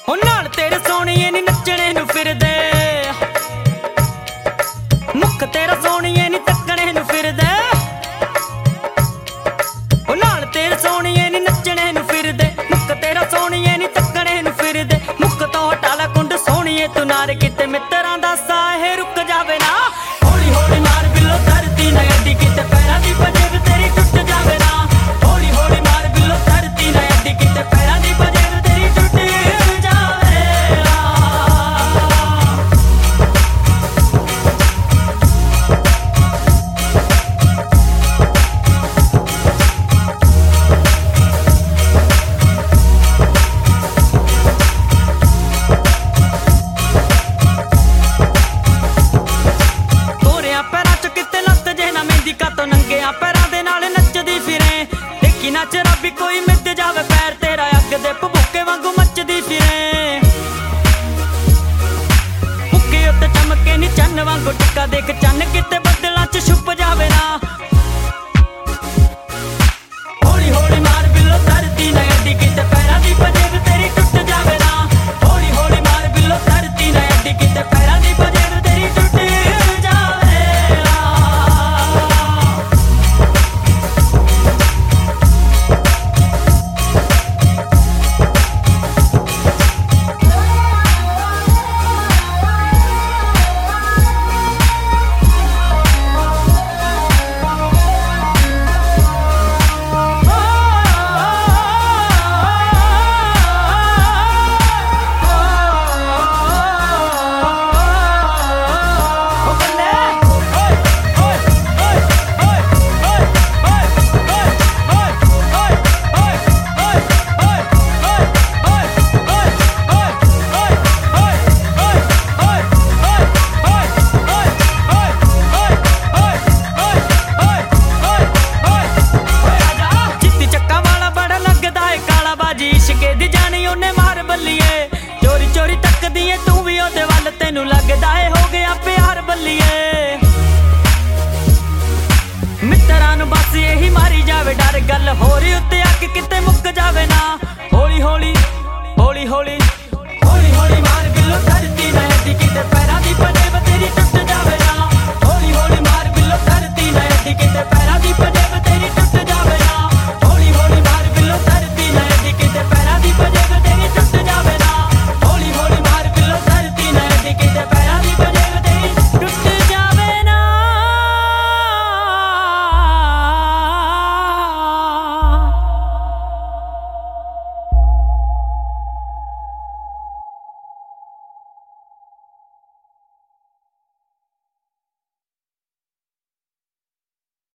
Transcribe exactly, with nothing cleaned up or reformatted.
हो नाल तेरे सोहणिए नी नचणे नू फिरदे, मुख तेरा सोहणिए नी तकणे नू फिरदे। हो नाल तेरे सोहणिए नी नचणे नू फिरदे, मुख तेरा सोहणिए नी तकणे नू फिरदे। मुख तो हटा ला कुंड सोहणिए तू नार किते मित्रां दा साह रुक जावे ना। हौली हौली मार बिल्लो धरती ना अड्डी किते पैरां दी पंजेब तेरी टुट जावे ना। हौली हौली मार बिल्लो धरती ना अड्डी किते पैरां दी पंजेब तेरी टुट जावे ना। ਤੋਰਿਆਂ ਪੈਰਾਂ ਚ ਕਿਤੇ ਲੱਤ ਜੇ ਨਾ ਮਹਿੰਦੀ ਕਾਤੋਂ ਨੰਗਿਆਂ ਪੈਰਾਂ ਦੇ ਨਾਲ ਨੱਚਦੀ ਫਿਰੇ। ਦੇਖੀ ਨੱਚ ਰੱਬੀ ਕੋਈ ਮਿੱਧ ਜਾਵੇ ਪੈਰ ਤੇਰਾ ਅੱਗ ਦੇ ਭੁੱਕੇ ਵਾਂਗੂ ਮੱਚਦੀ ਫਿਰੇ। ਭੁੱਕੇ ਉੱਤੇ ਚਮਕੇ ਨੀ ਚੰਨ ਵਾਂਗੂ ਟਿੱਕਾ ਦੇਖ ਚੰਨ ਕਿਤੇ ਬੱਦਲਾਂ ਚ ਛੁਪ ਜਾਵੇ ਨਾ। ਹੌਲੀ ਹੌਲੀ ਮਾਰ ਬਿੱਲੋ ਧਰਤੀ ਨਾ ਅੱਡੀ ਕਿਤੇ ਪੈਰਾਂ ਦੀ ਪੰਜੇਬ ਤੇਰੀ ਟੁੱਟ ਜਾਵੇ ਨਾ। ਹੌਲੀ ਹੌਲੀ ਮਾਰ ਬਿੱਲੋ ਧਰਤੀ ਨਾ ਅੱਡੀ ਕਿਤੇ ਪੈਰਾਂ ਦੀ ਪੰਜੇਬ ਤੇਰੀ ਟੁੱਟ ਜਾਵੇ ਨਾ। इश्के दी जानी उन्हें मार बल्लिए, चोरी चोरी तकदी है तू भी ओदे वल तेनू लगदा है हो गया प्यार बल्लिए। मित्तरां नू बस यही मारी जावे डर गल होरी उत्ते अग किते मुक जावे ना। हौली हौली हौली हौली हौली हौली मार बिल्लो धरती ना अड्डी किते पैरां दी पंजेब